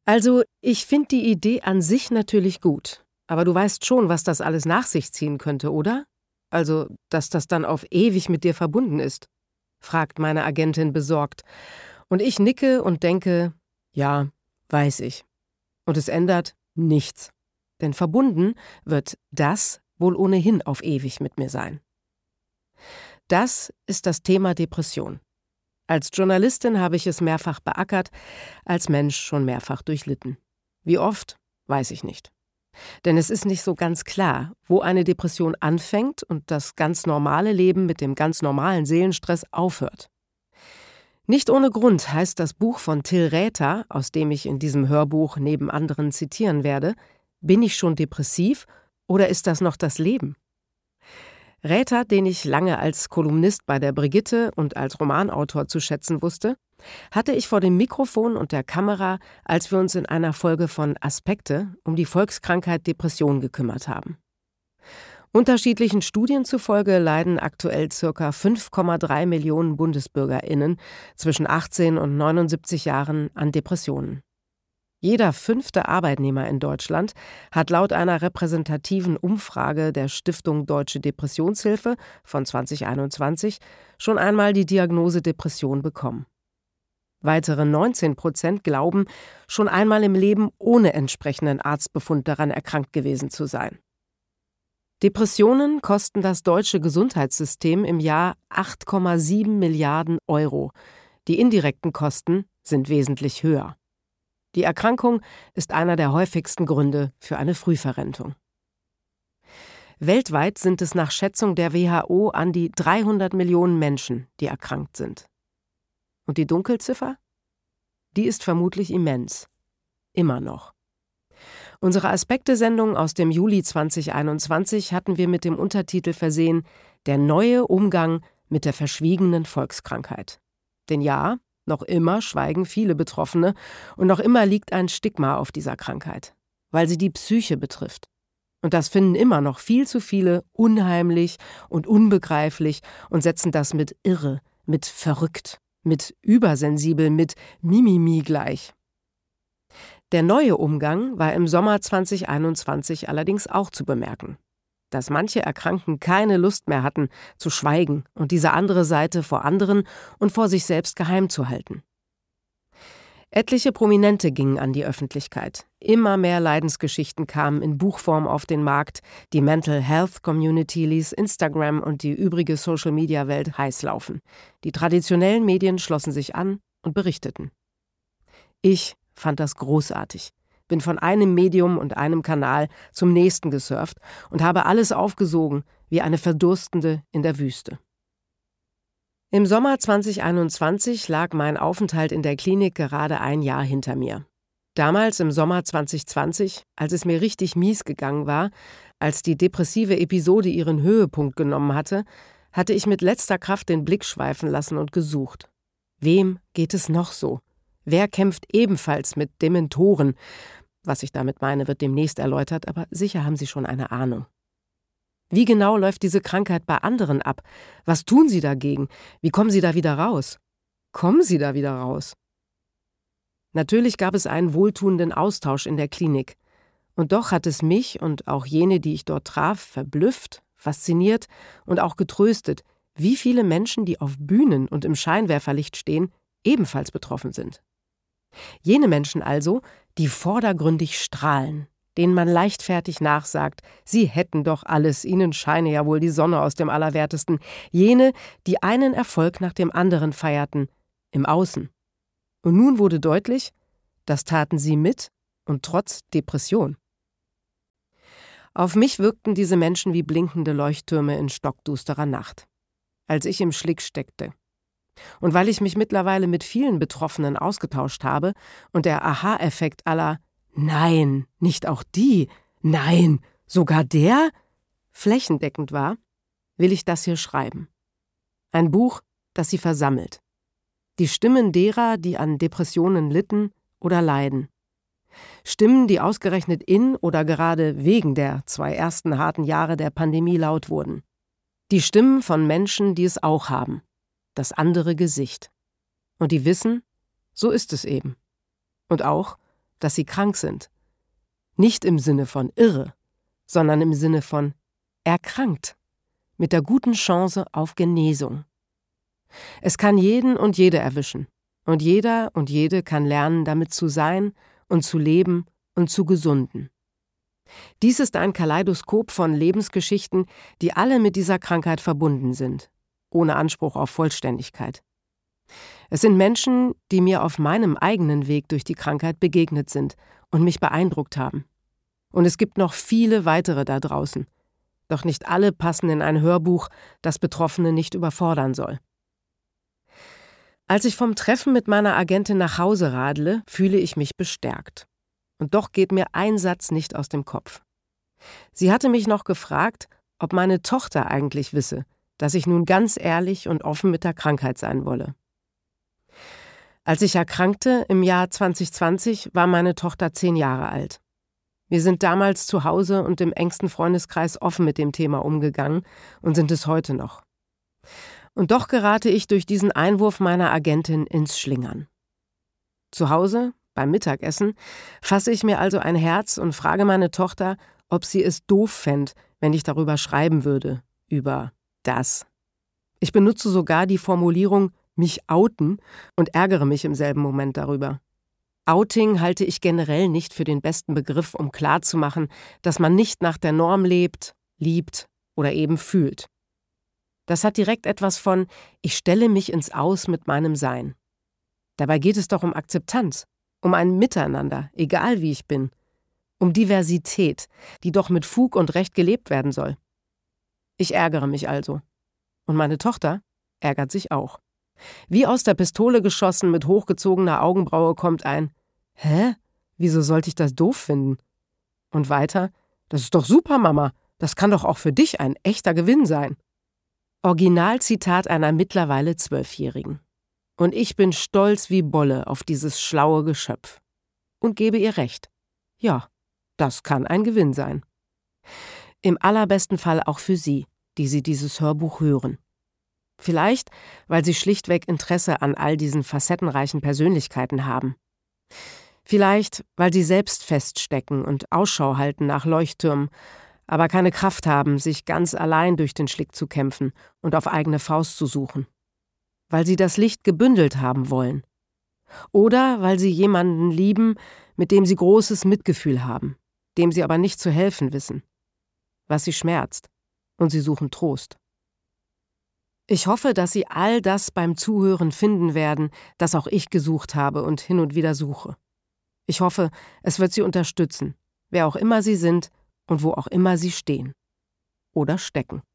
Also, ich finde die Idee an sich natürlich gut. Aber du weißt schon, was das alles nach sich ziehen könnte, oder? Also, dass das dann auf ewig mit dir verbunden ist, fragt meine Agentin besorgt. Und ich nicke und denke, ja, weiß ich. Und es ändert nichts. Denn verbunden wird das wohl ohnehin auf ewig mit mir sein. Das ist das Thema Depression. Als Journalistin habe ich es mehrfach beackert, als Mensch schon mehrfach durchlitten. Wie oft, weiß ich nicht. Denn es ist nicht so ganz klar, wo eine Depression anfängt und das ganz normale Leben mit dem ganz normalen Seelenstress aufhört. Nicht ohne Grund heißt das Buch von Till Räther, aus dem ich in diesem Hörbuch neben anderen zitieren werde, »Bin ich schon depressiv oder ist das noch das Leben?« Räther, den ich lange als Kolumnist bei der Brigitte und als Romanautor zu schätzen wusste, hatte ich vor dem Mikrofon und der Kamera, als wir uns in einer Folge von Aspekte um die Volkskrankheit Depression gekümmert haben. Unterschiedlichen Studien zufolge leiden aktuell ca. 5,3 Millionen BundesbürgerInnen zwischen 18 und 79 Jahren an Depressionen. Jeder 5. Arbeitnehmer in Deutschland hat laut einer repräsentativen Umfrage der Stiftung Deutsche Depressionshilfe von 2021 schon einmal die Diagnose Depression bekommen. Weitere 19% glauben, schon einmal im Leben ohne entsprechenden Arztbefund daran erkrankt gewesen zu sein. Depressionen kosten das deutsche Gesundheitssystem im Jahr 8,7 Milliarden Euro. Die indirekten Kosten sind wesentlich höher. Die Erkrankung ist einer der häufigsten Gründe für eine Frühverrentung. Weltweit sind es nach Schätzung der WHO an die 300 Millionen Menschen, die erkrankt sind. Und die Dunkelziffer? Die ist vermutlich immens. Immer noch. Unsere Aspekte-Sendung aus dem Juli 2021 hatten wir mit dem Untertitel versehen »Der neue Umgang mit der verschwiegenen Volkskrankheit«. Denn ja, noch immer schweigen viele Betroffene und noch immer liegt ein Stigma auf dieser Krankheit, weil sie die Psyche betrifft. Und das finden immer noch viel zu viele unheimlich und unbegreiflich und setzen das mit irre, mit verrückt, mit übersensibel, mit Mimimi gleich. Der neue Umgang war im Sommer 2021 allerdings auch zu bemerken. Dass manche Erkrankten keine Lust mehr hatten, zu schweigen und diese andere Seite vor anderen und vor sich selbst geheim zu halten. Etliche Prominente gingen an die Öffentlichkeit. Immer mehr Leidensgeschichten kamen in Buchform auf den Markt. Die Mental Health Community ließ Instagram und die übrige Social-Media-Welt heiß laufen. Die traditionellen Medien schlossen sich an und berichteten. Ich fand das großartig. Bin von einem Medium und einem Kanal zum nächsten gesurft und habe alles aufgesogen, wie eine Verdurstende in der Wüste. Im Sommer 2021 lag mein Aufenthalt in der Klinik gerade ein Jahr hinter mir. Damals im Sommer 2020, als es mir richtig mies gegangen war, als die depressive Episode ihren Höhepunkt genommen hatte, hatte ich mit letzter Kraft den Blick schweifen lassen und gesucht. Wem geht es noch so? Wer kämpft ebenfalls mit Dementoren? Was ich damit meine, wird demnächst erläutert, aber sicher haben Sie schon eine Ahnung. Wie genau läuft diese Krankheit bei anderen ab? Was tun Sie dagegen? Wie kommen Sie da wieder raus? Kommen Sie da wieder raus? Natürlich gab es einen wohltuenden Austausch in der Klinik. Und doch hat es mich und auch jene, die ich dort traf, verblüfft, fasziniert und auch getröstet, wie viele Menschen, die auf Bühnen und im Scheinwerferlicht stehen, ebenfalls betroffen sind. Jene Menschen also, die vordergründig strahlen, denen man leichtfertig nachsagt, sie hätten doch alles, ihnen scheine ja wohl die Sonne aus dem Allerwertesten. Jene, die einen Erfolg nach dem anderen feierten, im Außen. Und nun wurde deutlich, das taten sie mit und trotz Depression. Auf mich wirkten diese Menschen wie blinkende Leuchttürme in stockdusterer Nacht, als ich im Schlick steckte. Und weil ich mich mittlerweile mit vielen Betroffenen ausgetauscht habe und der Aha-Effekt aller »Nein, nicht auch die, nein, sogar der« flächendeckend war, will ich das hier schreiben. Ein Buch, das sie versammelt. Die Stimmen derer, die an Depressionen litten oder leiden. Stimmen, die ausgerechnet in oder gerade wegen der 2 ersten harten Jahre der Pandemie laut wurden. Die Stimmen von Menschen, die es auch haben. Das andere Gesicht. Und die wissen, so ist es eben. Und auch, dass sie krank sind. Nicht im Sinne von irre, sondern im Sinne von erkrankt, mit der guten Chance auf Genesung. Es kann jeden und jede erwischen, und jeder und jede kann lernen, damit zu sein und zu leben und zu gesunden. Dies ist ein Kaleidoskop von Lebensgeschichten, die alle mit dieser Krankheit verbunden sind, ohne Anspruch auf Vollständigkeit. Es sind Menschen, die mir auf meinem eigenen Weg durch die Krankheit begegnet sind und mich beeindruckt haben. Und es gibt noch viele weitere da draußen. Doch nicht alle passen in ein Hörbuch, das Betroffene nicht überfordern soll. Als ich vom Treffen mit meiner Agentin nach Hause radle, fühle ich mich bestärkt. Und doch geht mir ein Satz nicht aus dem Kopf. Sie hatte mich noch gefragt, ob meine Tochter eigentlich wisse, dass ich nun ganz ehrlich und offen mit der Krankheit sein wolle. Als ich erkrankte, im Jahr 2020, war meine Tochter 10 Jahre alt. Wir sind damals zu Hause und im engsten Freundeskreis offen mit dem Thema umgegangen und sind es heute noch. Und doch gerate ich durch diesen Einwurf meiner Agentin ins Schlingern. Zu Hause, beim Mittagessen, fasse ich mir also ein Herz und frage meine Tochter, ob sie es doof fände, wenn ich darüber schreiben würde, über das. Ich benutze sogar die Formulierung mich outen und ärgere mich im selben Moment darüber. Outing halte ich generell nicht für den besten Begriff, um klarzumachen, dass man nicht nach der Norm lebt, liebt oder eben fühlt. Das hat direkt etwas von, ich stelle mich ins Aus mit meinem Sein. Dabei geht es doch um Akzeptanz, um ein Miteinander, egal wie ich bin, um Diversität, die doch mit Fug und Recht gelebt werden soll. Ich ärgere mich also. Und meine Tochter ärgert sich auch. Wie aus der Pistole geschossen mit hochgezogener Augenbraue kommt ein »Hä? Wieso sollte ich das doof finden?« Und weiter, »Das ist doch super, Mama, das kann doch auch für dich ein echter Gewinn sein.« Originalzitat einer mittlerweile 12-Jährigen. Und ich bin stolz wie Bolle auf dieses schlaue Geschöpf. Und gebe ihr recht. Ja, das kann ein Gewinn sein. Im allerbesten Fall auch für Sie, die Sie dieses Hörbuch hören. Vielleicht, weil Sie schlichtweg Interesse an all diesen facettenreichen Persönlichkeiten haben. Vielleicht, weil Sie selbst feststecken und Ausschau halten nach Leuchttürmen, aber keine Kraft haben, sich ganz allein durch den Schlick zu kämpfen und auf eigene Faust zu suchen. Weil Sie das Licht gebündelt haben wollen. Oder weil Sie jemanden lieben, mit dem Sie großes Mitgefühl haben, dem Sie aber nicht zu helfen wissen. Was Sie schmerzt. Und Sie suchen Trost. Ich hoffe, dass Sie all das beim Zuhören finden werden, das auch ich gesucht habe und hin und wieder suche. Ich hoffe, es wird Sie unterstützen, wer auch immer Sie sind und wo auch immer Sie stehen oder stecken.